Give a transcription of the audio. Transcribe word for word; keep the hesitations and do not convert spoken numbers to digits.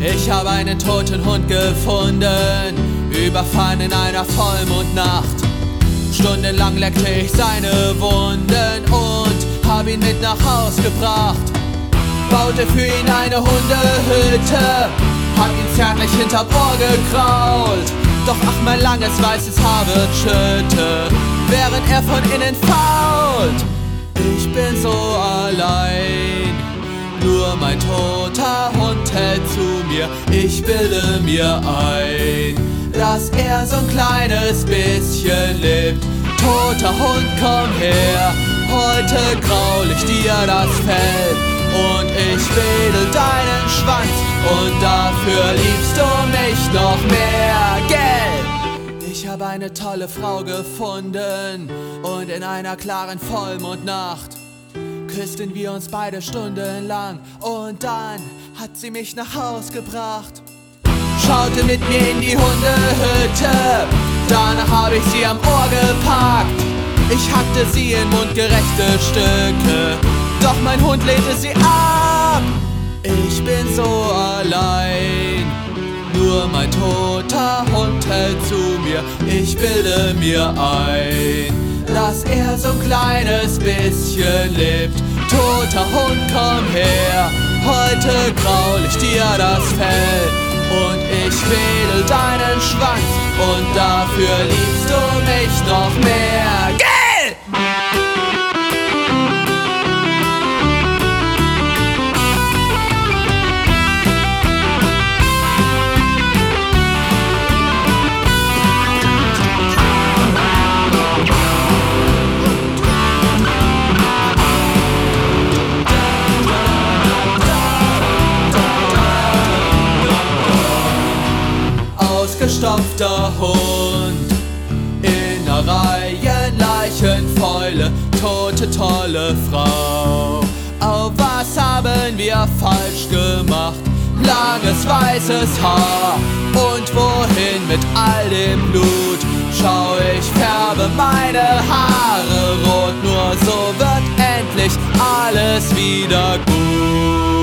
Ich habe einen toten Hund gefunden, überfallen in einer Vollmondnacht. Stundenlang leckte ich seine Wunden und hab ihn mit nach Haus gebracht. Baute für ihn eine Hundehütte, hab ihn zärtlich hinterm Ohr gekrault. Doch ach, mein langes weißes Haar wird Schütte, während er von innen fault. Ich bin so allein, nur mein toter Hund hält zu mir. Ich bilde mir ein, dass er so ein kleines bisschen lebt. Toter Hund, komm her, heute graul ich dir das Fell. Und ich wedel deinen Schwanz und dafür liebst du mich noch mehr, gell? Ich habe eine tolle Frau gefunden und in einer klaren Vollmondnacht küssten wir uns beide stundenlang und dann hat sie mich nach Haus gebracht. Schaute mit mir in die Hundehütte, danach habe ich sie am Ohr gepackt. Ich hackte sie in mundgerechte Stücke, doch mein Hund lehnte sie ab. Ich bin so allein, nur mein toter Hund hält zu mir. Ich bilde mir ein, dass er so ein kleines bisschen lebt. Toter Hund, komm her, heute graul ich dir das Fell. Und ich wedel deinen Schwanz und dafür liebst du mich noch mehr, gell? Ausgestopfter Hund, in einer Reihe Leichenfäule, tote tolle Frau. Oh, was haben wir falsch gemacht? Langes weißes Haar und wohin mit all dem Blut? Schau, ich färbe meine Haare rot, nur so wird endlich alles wieder gut.